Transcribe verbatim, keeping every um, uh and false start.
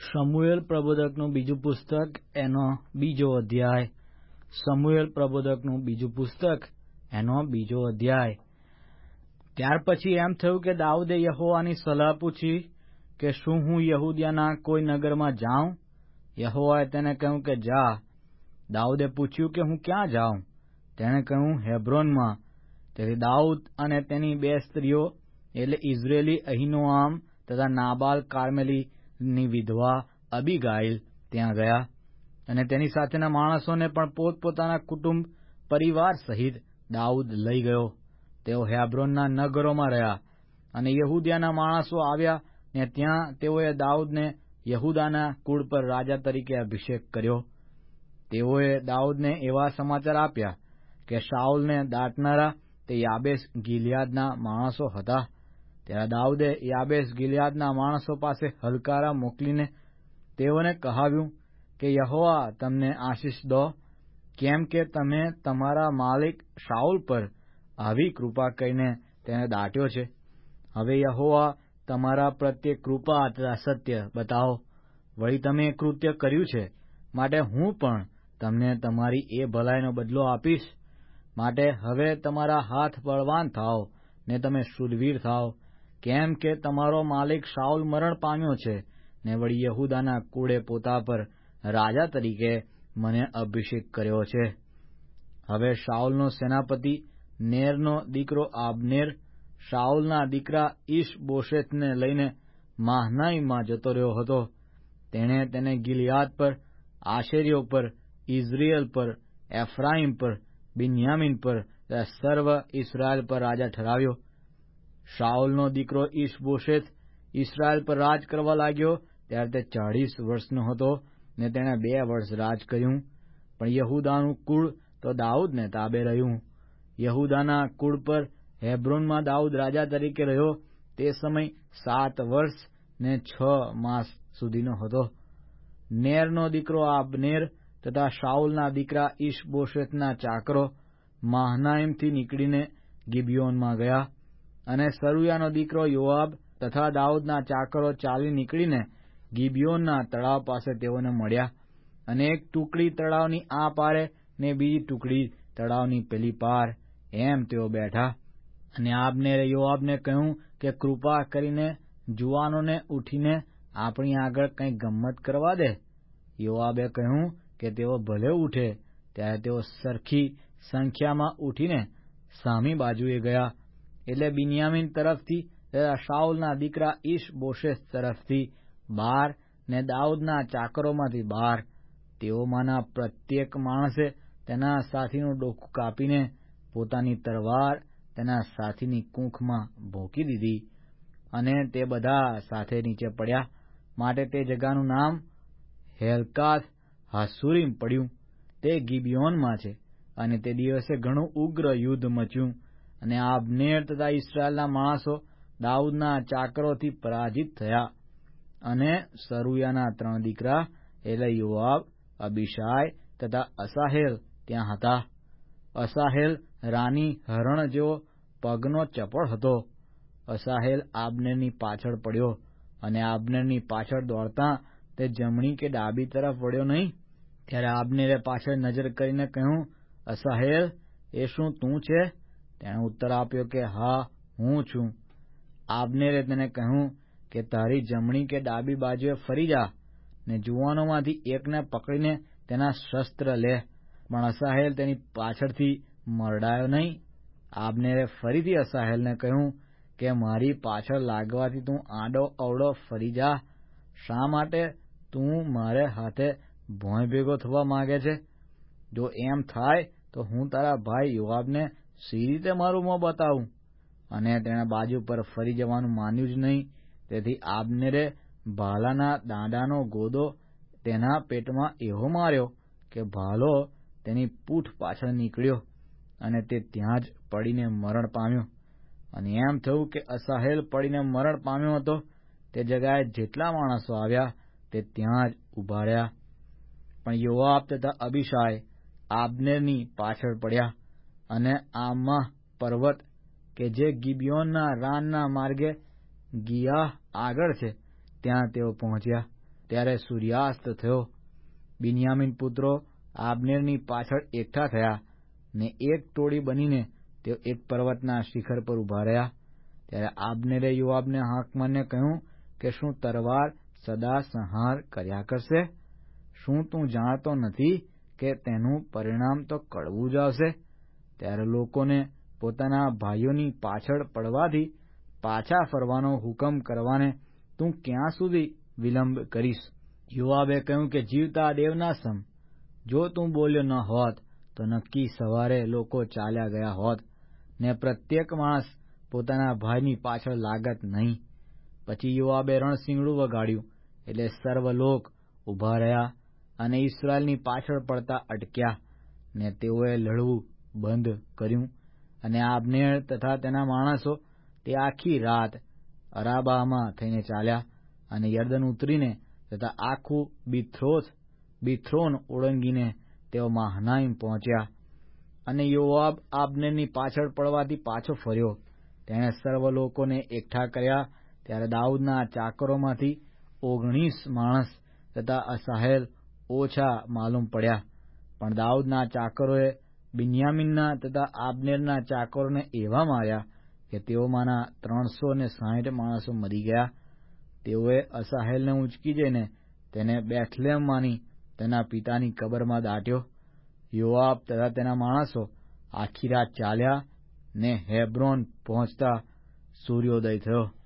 Samuel પ્રબોધકનું બીજું પુસ્તક એનો બીજો અધ્યાય. સમુએલ પ્રબોધકનું બીજું પુસ્તક એનો બીજો અધ્યાય. ત્યાર પછી એમ થયું કે દાઉદે યહોવાની સલાહ પૂછી કે શું હું યહૂદિયાના કોઈ નગરમાં જાઉં? યહોવાએ તેને કહ્યું કે જા. દાઉદે પૂછ્યું કે હું ક્યાં જાઉં? તેણે કહ્યું હેબ્રોનમાં. તેથી દાઉદ અને તેની બે સ્ત્રીઓ એટલે ઇઝરાયેલી અહીનોઆમ તથા નાબાલ કાર્મેલીની વિધવા અબીગાઈલ ત્યાં ગયા, અને તેની સાથેના માણસોને પણ પોતપોતાના કુટુંબ પરિવાર સહિત દાઉદ લઈ ગયો. તેઓ હેબ્રોનના નગરોમાં રહ્યા, અને યહૂદિયાના માણસો આવ્યા ને ત્યાં તેઓએ દાઉદને યહૂદાના કુળ પર રાજા તરીકે અભિષેક કર્યો. તેઓએ દાઉદને એવા સમાચાર આપ્યા કે શાઉલને દાટનારા તે યાબેશ ગિલિયાદના માણસો હતા. ત્યારે દાઉદે યાબેશ ગિલિયાદના માણસો પાસે હલકારા મોકલીને તેઓને કહાવ્યું કે યહોવા તમને આશીષ દો, કેમ કે તમે તમારા માલિક શાઉલ પર આવી કૃપા કરીને તેને દાટ્યો છે. હવે યહોવા તમારા પ્રત્યે કૃપા તથા સત્ય બતાવો. વળી તમે કૃત્ય કર્યું છે, માટે હું પણ તમને તમારી એ ભલાઈનો બદલો આપીશ. માટે હવે તમારા હાથ બળવાન થાઓ ને તમે શૂરવીર થાઓ, કેમ કે તમારો માલિક શાઉલ મરણ પામ્યો છે, ને વળી યહૂદાના કુળે પોતા પર રાજા તરીકે મને અભિષેક કર્યો છે. હવે શાઉલનો સેનાપતિ નેરનો દીકરો આબનેર શાઉલના દીકરા ઈશ-બોશેથને લઈને માહનાઈમમાં જતો રહ્યો હતો. તેણે તેને ગિલિયાદ પર, આશેરીઓ પર, ઇઝરાયેલ પર, એફ્રાઈમ પર, બિન્યામીન પર તથા સર્વ ઇસ્રાયેલ પર રાજા ઠરાવ્યો. શાઉલનો દીકરો ઈશ-બોશેથ ઇસ્રાયેલ પર રાજ કરવા લાગ્યો ત્યારે તે ચાળીસ વર્ષનો હતો, ને તેણે બે વર્ષ રાજ કર્યું. પણ યહૂદાનું કુળ તો દાઉદને તાબે રહ્યું. યહૂદાના કુળ પર હેબ્રોનમાં દાઉદ રાજા તરીકે રહ્યો તે સમય સાત વર્ષ ને છ માસ સુધીનો હતો. નેરનો દીકરો આબનેર તથા શાઉલના દીકરા ઈશ-બોશેથના ચાકરો માહનાઈમથી નીકળીને ગિબિયોનમાં ગયા, અને સરૂયાનો દીકરો યોઆબ તથા દાઉદના ચાકરો ચાલી નીકળીને ગિબિયોનના તળાવ પાસે તેઓને મળ્યા, અને એક ટુકડી તળાવની આ પારે ને બીજી ટુકડી તળાવની પેલી પાર, એમ તેઓ બેઠા. અને આબનેરે યોઆબને કહ્યું કે કૃપા કરીને જુવાનોને ઉઠીને આપણી આગળ કંઈ ગમ્મત કરવા દે. યોઆબે કહ્યું કે તેઓ ભલે ઉઠે. ત્યારે તેઓ સરખી સંખ્યામાં ઉઠીને સામી બાજુએ ગયા, એટલે બિન્યામીન તરફથી તથા શાઉલના દીકરા ઈશ-બોશેથ તરફથી બાર ને દાઉદના ચાકરોમાંથી બાર. તેઓમાંના પ્રત્યેક માણસે તેના સાથીનું ડોકું કાપીને પોતાની તરવાર તેના સાથીની કૂંખમાં ભોંકી દીધી, અને તે બધા સાથે નીચે પડ્યા. માટે તે જગાનું નામ હેલ્કાથ હાસુરીમ પડ્યું. તે ગિબિયોનમાં છે. અને તે દિવસે ઘણું ઉગ્ર યુદ્ધ મચ્યું, અને આબનેર તથા ઇસ્રાયેલના માણસો દાઉદના ચાકરોથી પરાજિત થયા. અને સરૂયાના ત્રણ દીકરા એટલે યોઆબ, અબીશાય તથા અસાહેલ ત્યાં હતા. અસાહેલ રાની હરણ જેવો પગનો ચપળ હતો. અસાહેલ આબનેરની પાછળ પડ્યો, અને આબનેરની પાછળ દોડતા તે જમણી કે ડાબી તરફ વળ્યો નહીં. ત્યારે આબનેરે પાછળ નજર કરીને કહ્યું, અસાહેલ, એ શું તું છે? તેણે ઉત્તર આપ્યો કે હા, હું છું. આબનેરે તેને કહ્યું કે તારી જમણી કે ડાબી બાજુએ ફરી જા, ને જુવાનોમાંથી એકને પકડીને તેના શસ્ત્ર લે. પણ અસાહેલ તેની પાછળથી મરડાયો નહીં. આબનેરે ફરીથી અસાહેલને કહ્યું કે મારી પાછળ લાગવાથી તું આડો અવળો ફરી જા. શા માટે તું મારે હાથે ભોંય ભેગો થવા માંગે છે? જો એમ થાય તો હું તારા ભાઈ યોઆબને સી રીતે મારું મોં બતાવું? અને તેણે બાજુ પર ફરી જવાનું માન્યું જ નહીં. તેથી આબનેરે ભાલાના દાંડાનો ગોદો તેના પેટમાં એવો માર્યો કે ભાલો તેની પૂઠ પાછળ નીકળ્યો, અને તે ત્યાં જ પડીને મરણ પામ્યો. અને એમ થયું કે અસાહેલ પડીને મરણ પામ્યો હતો, તે જગાએ જેટલા માણસો આવ્યા તે ત્યાં જ ઊભા રહ્યા. પણ યોઆબ તથા અબીશાય આબનેરની પાછળ પડ્યા, અને આમ્માહ પર્વત કે જે ગિબિયોનના રાનના માર્ગે ગિયાહ આગળ છે ત્યાં તેઓ પહોંચ્યા. ત્યારે સૂર્યાસ્ત થયો. બિન્યામીન પુત્રો આબનેરની પાછળ એકઠા થયા, ને એક ટોળી બનીને તેઓ એક પર્વતના શિખર પર ઉભા રહ્યા. ત્યારે આબનેરે યોઆબને હાંક મારીને કહ્યું કે શું તરવાર સદા સંહાર કર્યા કરશે? શું તું જાણતો નથી કે તેનું પરિણામ તો કડવું જ આવશે? ત્યારે લોકોને પોતાના ભાઈઓની પાછળ પડવાથી પાછા ફરવાનો હુકમ કરવાને તું ક્યાં સુધી વિલંબ કરીશ? યોઆબે કહ્યું કે જીવતા દેવના સમ, જો તું બોલ્યો ન હોત તો નક્કી સવારે લોકો ચાલ્યા ગયા હોત, ને પ્રત્યેક માણસ પોતાના ભાઈની પાછળ લાગત નહીં. પછી યોઆબે રણશીંગડું વગાડ્યું, એટલે સર્વ લોક ઊભા રહ્યા અને ઇસ્રાયેલની પાછળ પડતા અટક્યા, ને તેઓએ લડવું બંધ કર્યું. અને આબનેર તથા તેના માણસો તે આખી રાત અરાબામાં થઈને ચાલ્યા અને યરદન ઉતરીને તથા આખું બિથ્રોથ બિથ્રોન ઓળંગીને તેઓ મહાનાઈમ પહોંચ્યા. અને યોઆબ આબનેરની પાછળ પડવાથી પાછો ફર્યો. તેણે સર્વ લોકોને એકઠા કર્યા. ત્યારે દાઉદના ચાકરોમાંથી ઓગણીસ માણસ તથા અસાહેલ ઓછા માલુમ પડ્યા. પણ દાઉદના ચાકરોએ બિન્યામીનના તથા આબનેરના ચાકરોને એવા માર્યા કે તેઓમાંના ત્રણસો ને સાહીઠ માણસો મરી ગયા. તેઓએ અસાહેલને ઊંચકી જઈને તેને બેથલેહમમાંની તેના પિતાની કબરમાં દાટ્યો. યોઆબ તથા તેના માણસો આખી રાત ચાલ્યા, ને હેબ્રોન પહોંચતા સૂર્યોદય થયો.